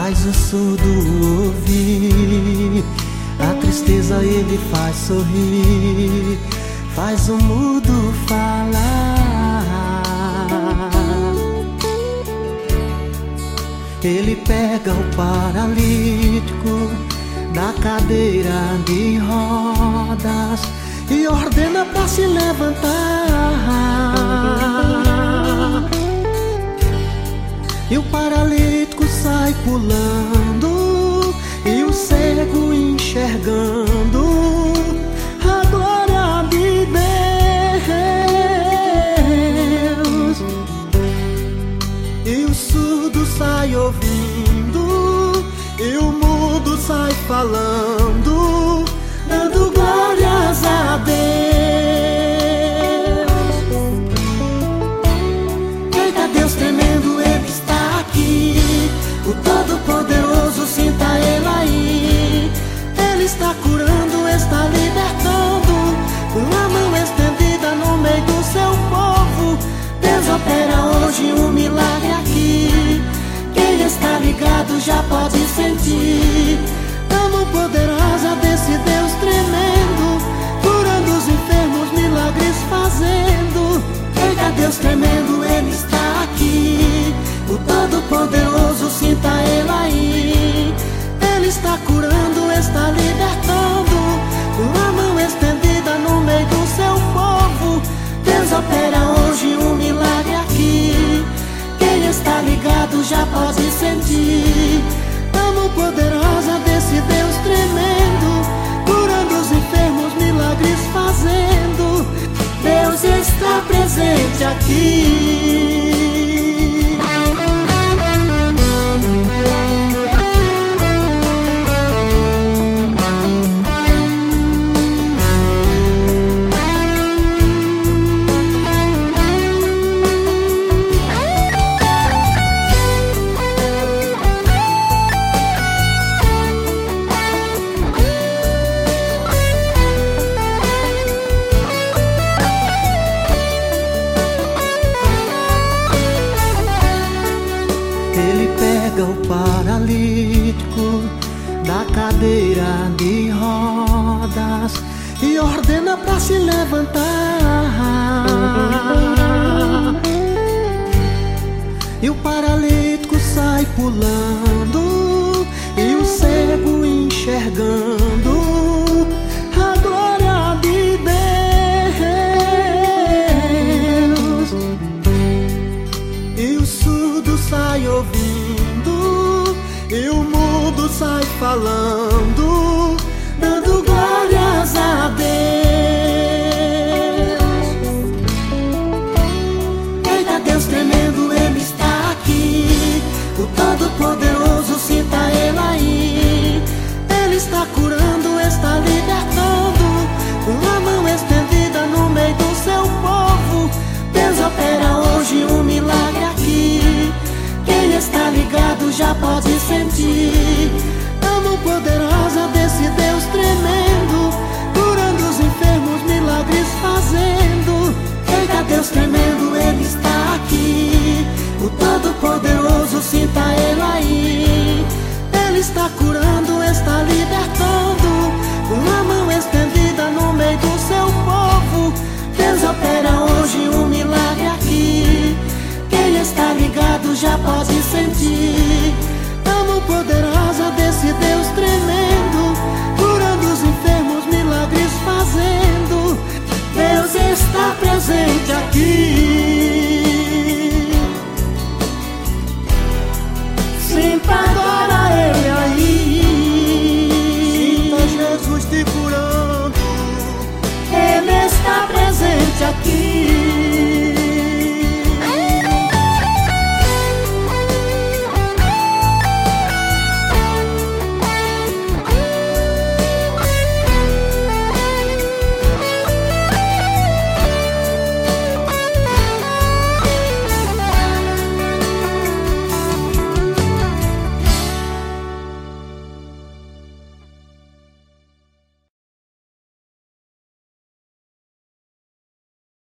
faz o surdo ouvir, a tristeza ele faz sorrir, faz o mudo falar. Ele pega o paralítico da cadeira de rodas e ordena pra se levantar. E o paralítico sai pulando, e o cego enxergando a glória de Deus. E o surdo sai ouvindo, e o mudo sai falando, dando glórias a Deus. Eita Deus tremendo, Ele está aqui, o Todo-Poderoso, sinta Ele aí. Ele está curando, está libertando, com a mão estendida no meio do seu povo. Deus opera hoje um milagre aqui. Quem está ligado já pode sentir a mão poderosa desse Deus tremendo, curando os enfermos, milagres fazendo. Eita Deus tremendo, Ele está aqui, o Todo-Poderoso, sinta Ele aí. Ele está curando, está libertando, com a mão estendida no meio do seu povo. Deus opera hoje um milagre aqui. Quem está ligado já pode sentir a mão poderosa desse Deus tremendo, curando os enfermos, milagres fazendo. Deus está presente aqui. Ele pega o paralítico da cadeira de rodas e ordena pra se levantar. E o paralítico sai pulando, e o cego enxergando a glória de Deus. E o surdo sai ouvindo, e o mudo sai falando, dando glórias a Deus. Eita Deus tremendo, Ele está aqui, o Todo-Poderoso, sinta Ele aí. Ele está curando, está libertando, com a mão estendida no meio do seu povo. Deus opera hoje um milagre aqui. Quem está ligado já pode sentir a mão poderosa desse Deus tremendo, curando os enfermos, milagres fazendo. Eita Deus tremendo, Ele está aqui, o Todo-Poderoso, sinta Ele aí. Ele está curando, está libertando, com a mão estendida no meio do seu povo. Deus opera hoje um milagre aqui. Quem está ligado já pode sentir a mão poderosa